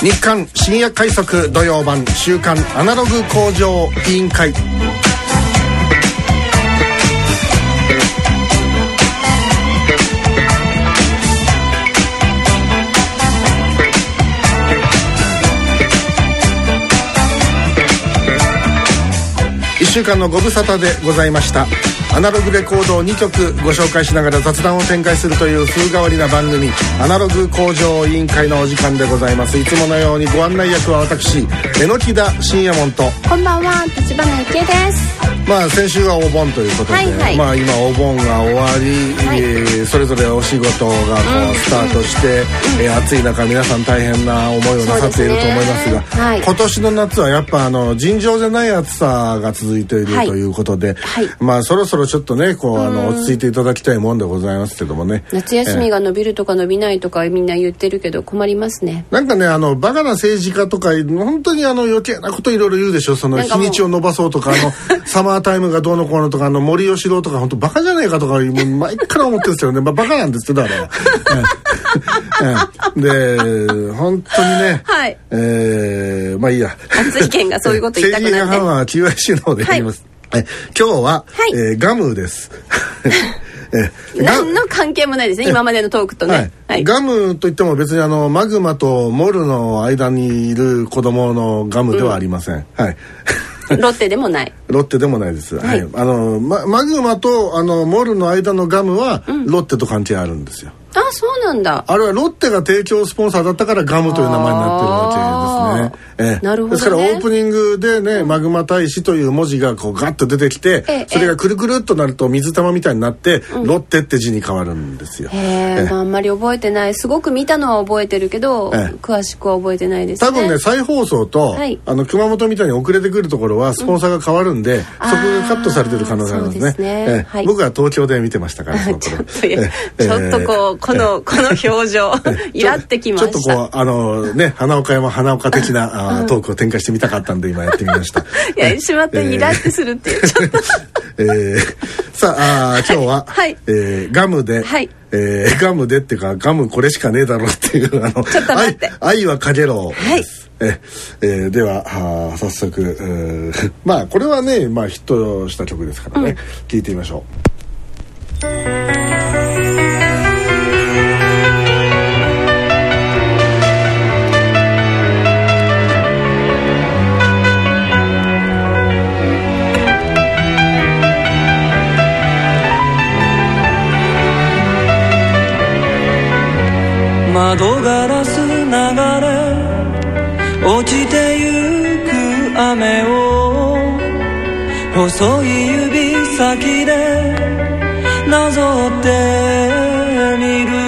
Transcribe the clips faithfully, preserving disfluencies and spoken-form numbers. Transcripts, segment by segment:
日刊深夜快速土曜版週刊アナログ向上委員会。いっしゅうかんのご無沙汰でございました。アナログレコードをにきょくご紹介しながら雑談を展開するという風変わりな番組、アナログ向上委員会のお時間でございます。いつものようにご案内役は私、榎田信也門と、 こんばんは、立花ゆきえです。 まあ先週はお盆ということで、はいはい、まあ今お盆が終わり、はい、えー、それぞれお仕事がこうスタートして、うん、えー、暑い中皆さん大変な思いをなさっていると思いますが、す、ね、はい、今年の夏はやっぱあの尋常じゃない暑さが続いているということで、はいはい、まあそろそろちょっとねこうあの落ち着いていただきたいもんでございますけどもね。 夏休みが伸びるとか伸びないとかみんな言ってるけど困りますね。 なんかねあのバカな政治家とか本当にあの余計なこといろいろ言うでしょ。その日にちを伸ばそうとかあのサマータイムがどうのこうのとかあの森喜朗とか本当バカじゃないかとか前から思ってるんですよね。まあ、バカなんですけどあれは。で本当にね、はい、えー、まあいいや。 熱い意見がそういうこと言いたくなって。 政治家は キューアイシー の方でやります。はい、今日は、はい、えー、ガムです。 え何の関係もないですね今までのトークとね、はいはい、ガムといっても別にあのマグマとモルの間にいる子供のガムではありません、うん、はいロッテでもないロッテでもないです、はいはい、あの マ, マグマとあのモルの間のガムは、うん、ロッテと関係あるんですよ。 あ、そうなんだ。 あれはロッテが提供スポンサーだったからガムという名前になってるわけですね。ええ、なるほどね。ですからオープニングでね、うん、マグマ大使という文字がこうガッと出てきて、ええ、それがくるくるっとなると水玉みたいになって、うん、ロッテって字に変わるんですよ。 へえ、まあ、あんまり覚えてない。すごく見たのは覚えてるけど、ええ、詳しくは覚えてないですね。 多分ね再放送と、はい、あの熊本みたいに遅れてくるところはスポンサーが変わるんで、うん、そこがカットされてる可能性があるんですね。そうですね、ええ、はい、僕は東京で見てましたからその頃。ちょっと、ええ、ちょっとこうこのこの表情イラってきました。 ちょっとこうあのね花岡山花岡的なあトークを展開してみたかったんで今やってみました。いやしまってイラってするっていうちょっと、 えー、さあ、あ今日は、はい、えー、ガムで、はい、えー、ガムでっていうかガムこれしかねえだろうっていうあのちょっと待って愛はかげろうです。はい、ええー、ではあ早速、えー、まあこれはねまあヒットした曲ですからね、うん、聞いてみましょう。 窓ガラス流れ落ちてゆく雨を細い指先でなぞってみる。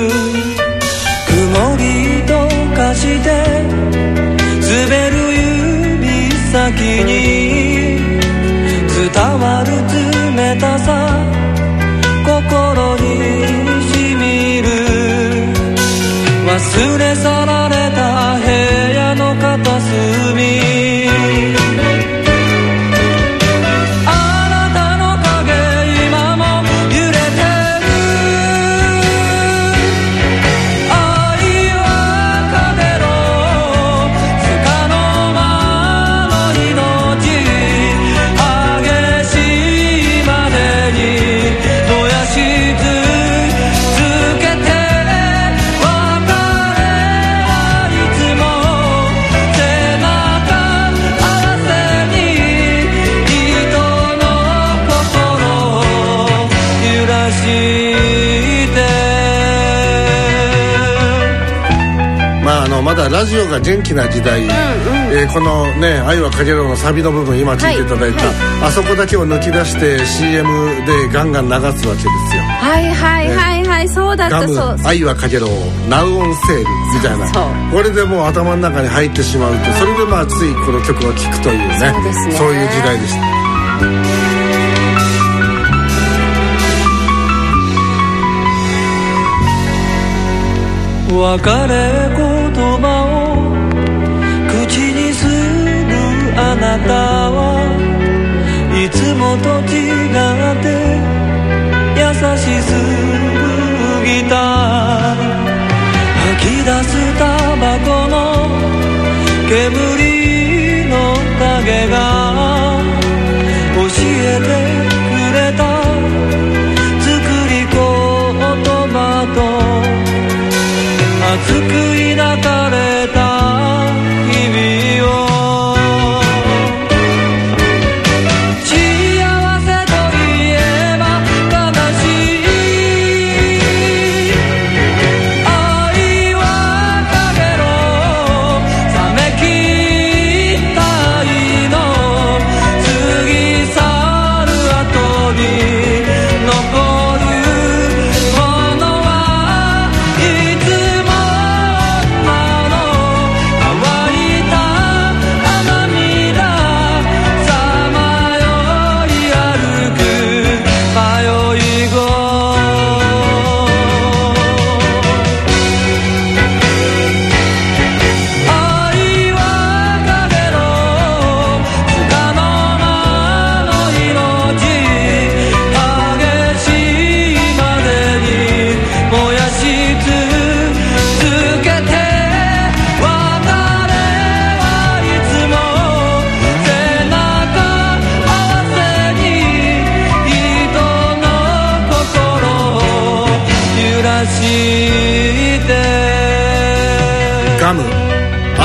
曇りと化して滑る指先に伝わる冷たさ心にしみる。忘れ去られた部屋の片隅まだラジオが元気な時代、うんうん、えー、このね愛はかげろうのサビの部分今聞いていただいた、はいはい、あそこだけを抜き出して シーエム でガンガン流すわけですよ。 はいはいはいはい、ね、そうだったそう。 愛はかげろうナウオンセールみたいな、そうそうこれでもう頭の中に入ってしまうと、それでまあついこの曲を聴くというね、そうですね、そういう時代でした。 別れ言葉を口にするあなたはいつもと違って優しすぎた。吐き出すタバコの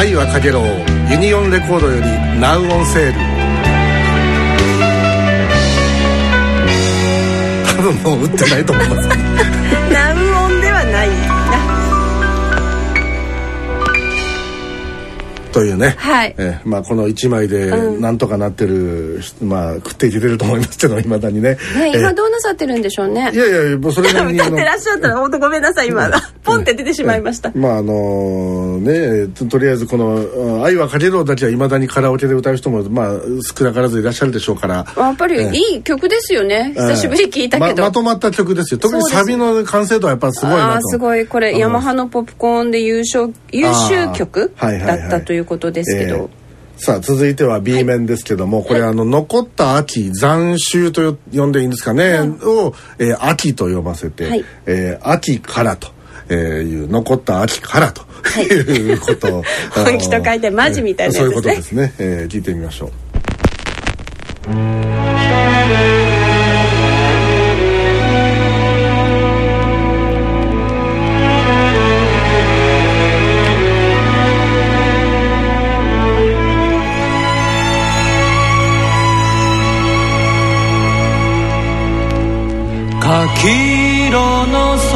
愛はかげろうユニオンレコードよりナウオンセール。多分もう売ってないと思いますナウオンではないなというね、 はい、 えーまあ、このいちまいでなんとかなってる、うん、まあ、食っていけてると思いますけど、いまだにね、 ね、今どうなさってるんでしょうね。 いやいやもうそれなりに歌ってらっしゃったら本当ごめんなさい今、うん、ポンって出てしまいました、 えー、まああのー、ねと、とりあえずこの愛はかげろうだけはいまだにカラオケで歌う人も、まあ、少なからずいらっしゃるでしょうから、 やっぱりいい曲ですよね、えー、久しぶり聞いたけど、 ま、まとまった曲ですよ。特にサビの完成度はやっぱすごいなと。 あすごい、これヤマハのポップコーンで優勝優秀曲だったということですけど、はいはいはい、えーさあ続いては ビー 面ですけども、はい、これあの残った秋残秋と呼んでいいんですかね、うん、を、えー、秋と読ませて、はい、えー、秋からと、えー、いう残った秋からと、はい、いうことを本気と書いてマジみたいなやつですね、えー、そういうことですね、 えー、聞いてみましょう。 黄色の空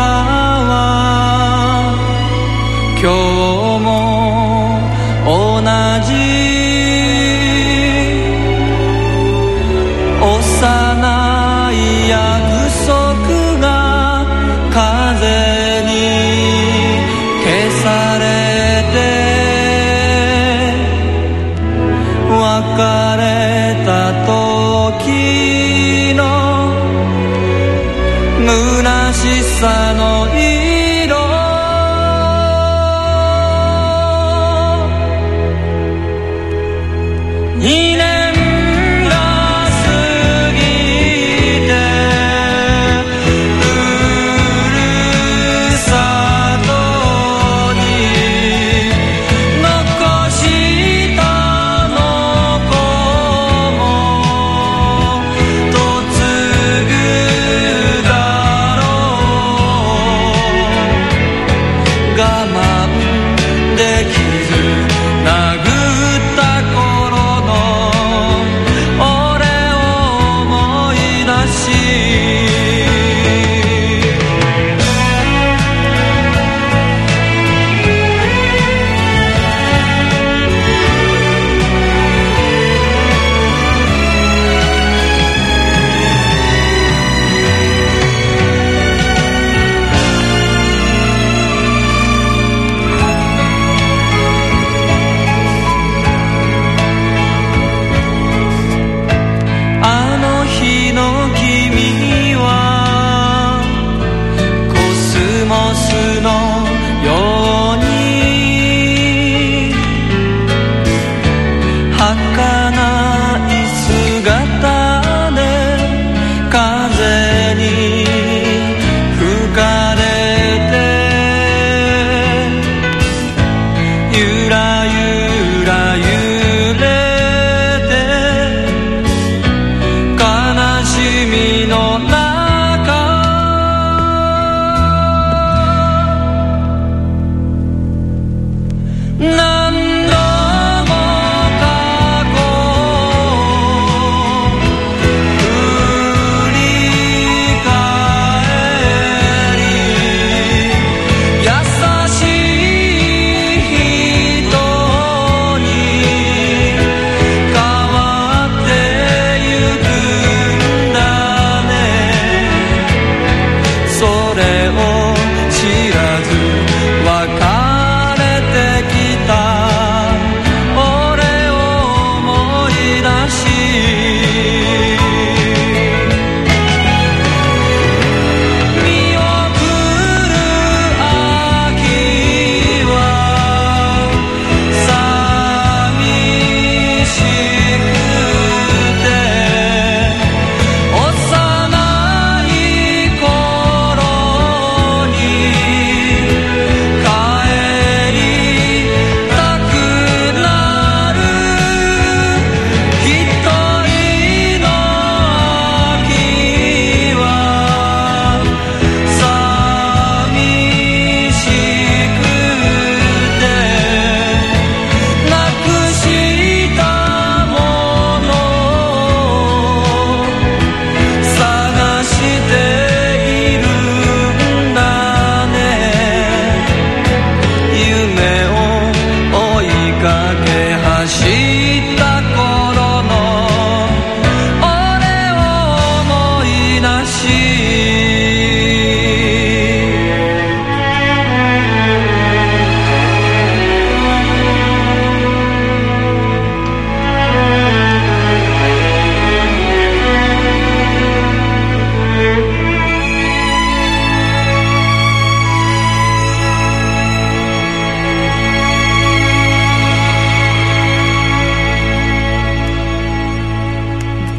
は今日も同じ、幼い約束が風に消されて別れた時の虚しさの色、二年が過ぎてふるさとに残したの子も嫁ぐだ我慢できず殴った頃の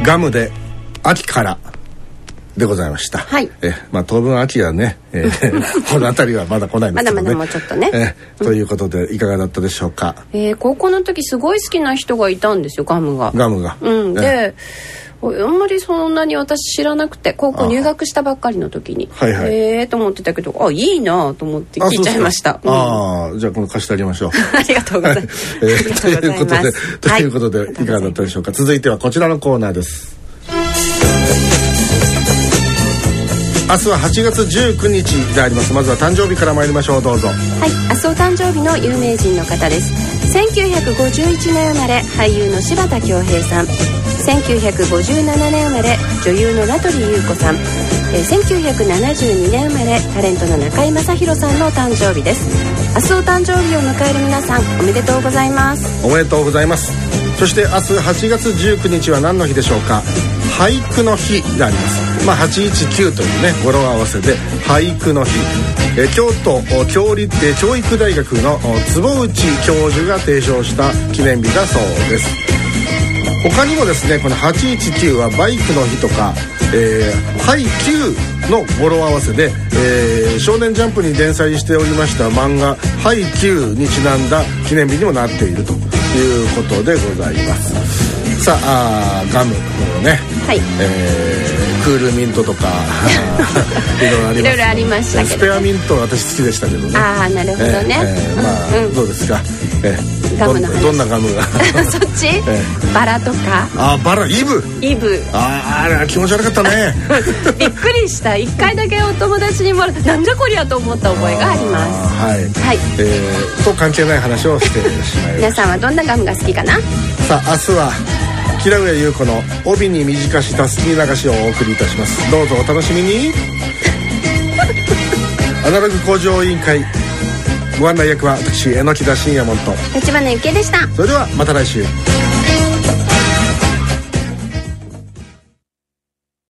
ガムで秋からでございました。 はい。 えまあ当分秋はね、えー、この辺りはまだ来ないんですけどね。 まだまだもうちょっとね。 えー、ということでいかがだったでしょうか。 えー、高校の時すごい好きな人がいたんですよ、ガムが。 ガムが。 うん。で、 えー、あんまりそんなに私知らなくて、高校入学したばっかりの時に、 はいはい、 えーと思ってたけど、あ、いいなと思って聞いちゃいました。 あ、うん、あじゃあこの貸してあげましょう。 ありがとうございます。えー、 ということで、ということで、はい、いかがだったでしょうか。続いてはこちらのコーナーです。明日ははちがつじゅうくにちであります。まずは誕生日から参りましょう。どうぞ。 はい、明日お誕生日の有名人の方です。せんきゅうひゃくごじゅういちねん生まれ、俳優の柴田恭平さん。せんきゅうひゃくごじゅうななねん生まれ、女優の名取裕子さん。えー、せんきゅうひゃくななじゅうにねん生まれ、タレントの中居正広さんの誕生日です。明日お誕生日を迎える皆さん、おめでとうございます。 おめでとうございます。そして明日はちがつじゅうくにちは何の日でしょうか。俳句の日であります。まあ、はちいちきゅうというね語呂合わせで俳句の日、え京都教立教育大学の坪内教授が提唱した記念日だそうです。他にもですね、このはちいちきゅうはバイクの日とか、えー、ハイキューの語呂合わせで、えー、少年ジャンプに連載しておりました漫画ハイキューにちなんだ記念日にもなっているということでございます。さあ、あガムのね、はい、えー、クールミントとかいろいろあります、ね、いろいろありましたけど、ね、スペアミント私好きでしたけどね。 ああ、なるほどね、 えー、まあ、うん、どうですか、えー、 ガムの話、 どんなガムがそっち、えー、バラとか。 あ、バラ、イブイブ、 ああ、気持ち悪かったねびっくりした。一回だけお友達にもらってなんじゃこりゃと思った覚えがあります。 はい、はい、えー、と関係ない話をしてしまいました。 皆さんはどんなガムが好きかな。 さあ、明日は平上優子の帯に短したすき流しをお送りいたします。どうぞお楽しみにアナログ向上委員会ご案内役は私榎田信也門と立花ゆきえでした。 それではまた来週。